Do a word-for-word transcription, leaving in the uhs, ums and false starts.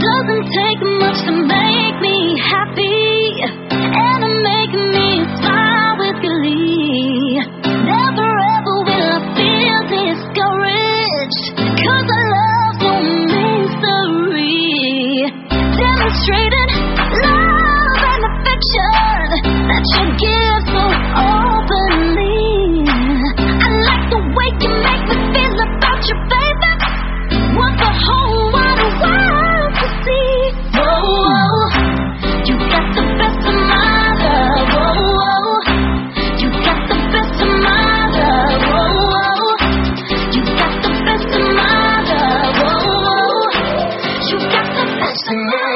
Doesn't take much to make me happy, and to make me smile with glee. Never ever will I feel discouraged, 'cause I love so mystery. Demonstrated love and affection that you give so openly. I like the way you make me feel about your baby. Want the whole wide world to see. Whoa, whoa, you got the best of my love. Whoa, whoa, you got the best of my love. Whoa, whoa, you got the best of my love. Whoa, whoa, you got the best of my love.